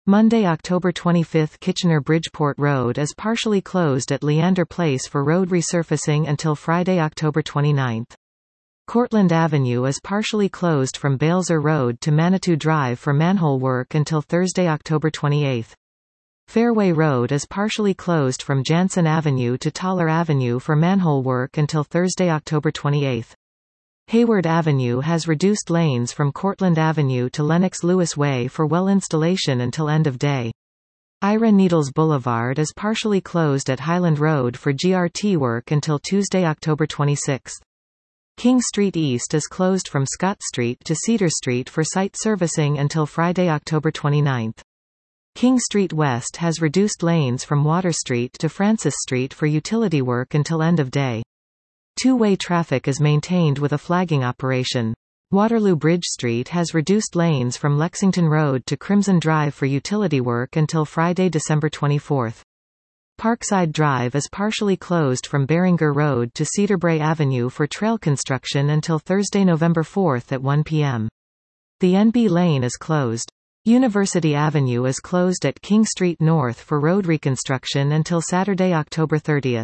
Monday, October 25, Kitchener-Bridgeport Road is partially closed at Leander Place for road resurfacing until Friday, October 29. Cortlandt Avenue is partially closed from Balzer Road to Manitou Drive for manhole work until Thursday, October 28. Fairway Road is partially closed from Jansen Avenue to Toller Avenue for manhole work until Thursday, October 28. Hayward Avenue has reduced lanes from Cortlandt Avenue to Lennox Lewis Way for well installation until end of day. Ira Needles Boulevard is partially closed at Highland Road for GRT work until Tuesday, October 26. King Street East is closed from Scott Street to Cedar Street for site servicing until Friday, October 29. King Street West has reduced lanes from Water Street to Francis Street for utility work until end of day. Two-way traffic is maintained with a flagging operation. Waterloo Bridge Street has reduced lanes from Lexington Road to Crimson Drive for utility work until Friday, December 24. Parkside Drive is partially closed from Beringer Road to Cedarbrae Avenue for trail construction until Thursday, November 4 at 1 p.m. The NB Lane is closed. University Avenue is closed at King Street North for road reconstruction until Saturday, October 30.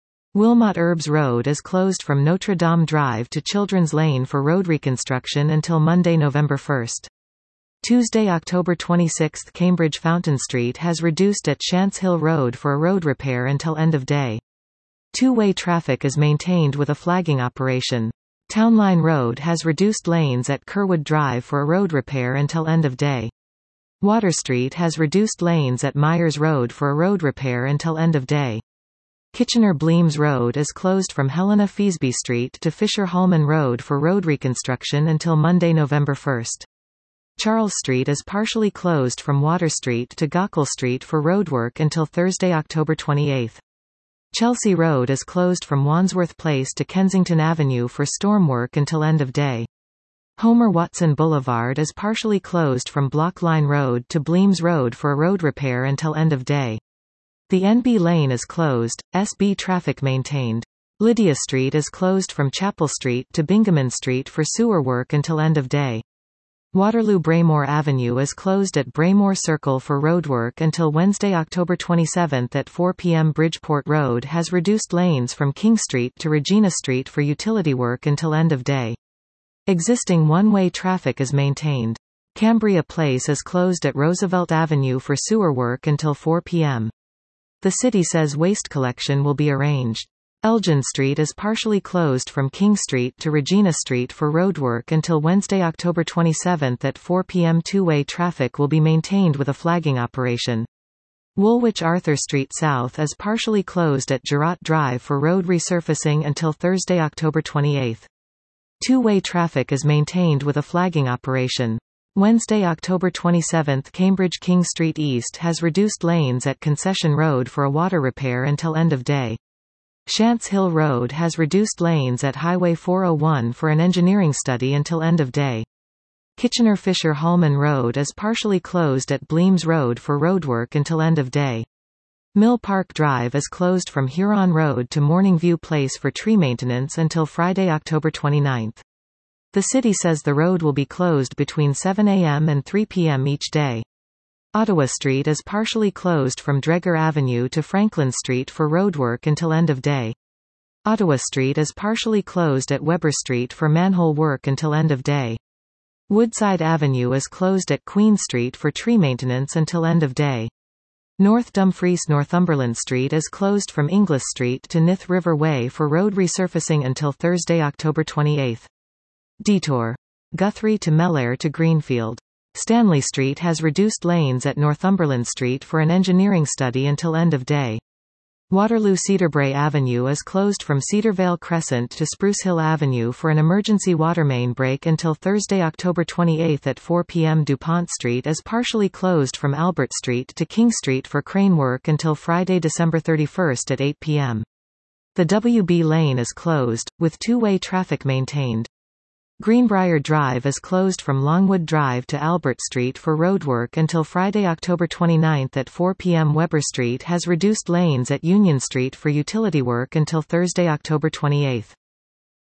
Wilmot Urbs Road is closed from Notre Dame Drive to Children's Lane for road reconstruction until Monday, November 1. Tuesday, October 26, Cambridge Fountain Street has reduced at Shants Hill Road for a road repair until end of day. Two-way traffic is maintained with a flagging operation. Townline Road has reduced lanes at Kerwood Drive for a road repair until end of day. Water Street has reduced lanes at Myers Road for a road repair until end of day. Kitchener-Bleems Road is closed from Helena Feasby Street to Fisher-Hallman Road for road reconstruction until Monday, November 1. Charles Street is partially closed from Water Street to Gaukel Street for roadwork until Thursday, October 28. Chelsea Road is closed from Wandsworth Place to Kensington Avenue for storm work until end of day. Homer Watson Boulevard is partially closed from Block Line Road to Bleems Road for a road repair until end of day. The NB Lane is closed, SB traffic maintained. Lydia Street is closed from Chapel Street to Bingaman Street for sewer work until end of day. Waterloo Braemore Avenue is closed at Braemore Circle for roadwork until Wednesday, October 27 at 4 p.m. Bridgeport Road has reduced lanes from King Street to Regina Street for utility work until end of day. Existing one-way traffic is maintained. Cambria Place is closed at Roosevelt Avenue for sewer work until 4 p.m. The city says waste collection will be arranged. Elgin Street is partially closed from King Street to Regina Street for roadwork until Wednesday, October 27 at 4 p.m. Two-way traffic will be maintained with a flagging operation. Woolwich Arthur Street South is partially closed at Girard Drive for road resurfacing until Thursday, October 28. Two-way traffic is maintained with a flagging operation. Wednesday, October 27, Cambridge King Street East has reduced lanes at Concession Road for a water repair until end of day. Shants Hill Road has reduced lanes at Highway 401 for an engineering study until end of day. Kitchener-Fisher-Hallman Road is partially closed at Bleems Road for roadwork until end of day. Mill Park Drive is closed from Huron Road to Morning View Place for tree maintenance until Friday, October 29. The city says the road will be closed between 7 a.m. and 3 p.m. each day. Ottawa Street is partially closed from Dreger Avenue to Franklin Street for roadwork until end of day. Ottawa Street is partially closed at Weber Street for manhole work until end of day. Woodside Avenue is closed at Queen Street for tree maintenance until end of day. North Dumfries Northumberland Street is closed from Inglis Street to Nith River Way for road resurfacing until Thursday, October 28. Detour. Guthrie to Mellaire to Greenfield. Stanley Street has reduced lanes at Northumberland Street for an engineering study until end of day. Waterloo Cedarbrae Avenue is closed from Cedarvale Crescent to Spruce Hill Avenue for an emergency water main break until Thursday, October 28 at 4 p.m. DuPont Street is partially closed from Albert Street to King Street for crane work until Friday, December 31 at 8 p.m. The WB Lane is closed, with two-way traffic maintained. Greenbrier Drive is closed from Longwood Drive to Albert Street for roadwork until Friday, October 29 at 4 p.m. Weber Street has reduced lanes at Union Street for utility work until Thursday, October 28.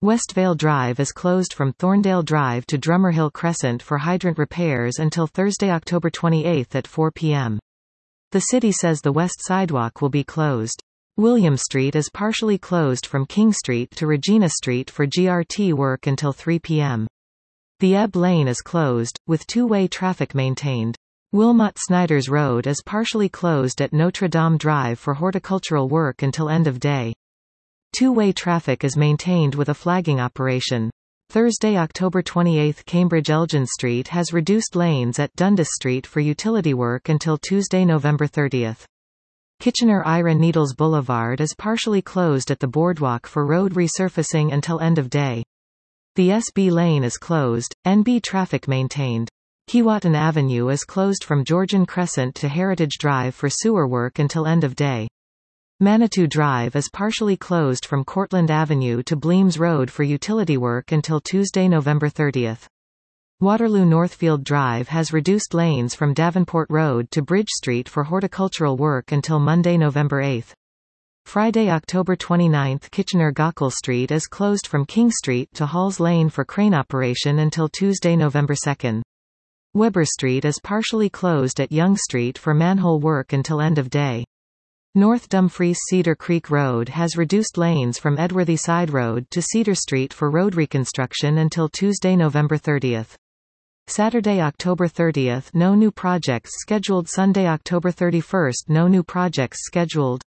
Westvale Drive is closed from Thorndale Drive to Drummerhill Crescent for hydrant repairs until Thursday, October 28 at 4 p.m. The city says the west sidewalk will be closed. William Street is partially closed from King Street to Regina Street for GRT work until 3 p.m. The Ebb Lane is closed, with two-way traffic maintained. Wilmot Snyders Road is partially closed at Notre Dame Drive for horticultural work until end of day. Two-way traffic is maintained with a flagging operation. Thursday, October 28, Cambridge Elgin Street has reduced lanes at Dundas Street for utility work until Tuesday, November 30. Kitchener-Ira Needles Boulevard is partially closed at the boardwalk for road resurfacing until end of day. The SB lane is closed, NB traffic maintained. Keewatin Avenue is closed from Georgian Crescent to Heritage Drive for sewer work until end of day. Manitou Drive is partially closed from Cortlandt Avenue to Bleems Road for utility work until Tuesday, November 30. Waterloo Northfield Drive has reduced lanes from Davenport Road to Bridge Street for horticultural work until Monday, November 8. Friday, October 29, Kitchener-Gaukel Street is closed from King Street to Halls Lane for crane operation until Tuesday, November 2. Weber Street is partially closed at Yonge Street for manhole work until end of day. North Dumfries Cedar Creek Road has reduced lanes from Edworthy Side Road to Cedar Street for road reconstruction until Tuesday, November 30. Saturday, October 30, no new projects scheduled. Sunday, October 31, no new projects scheduled.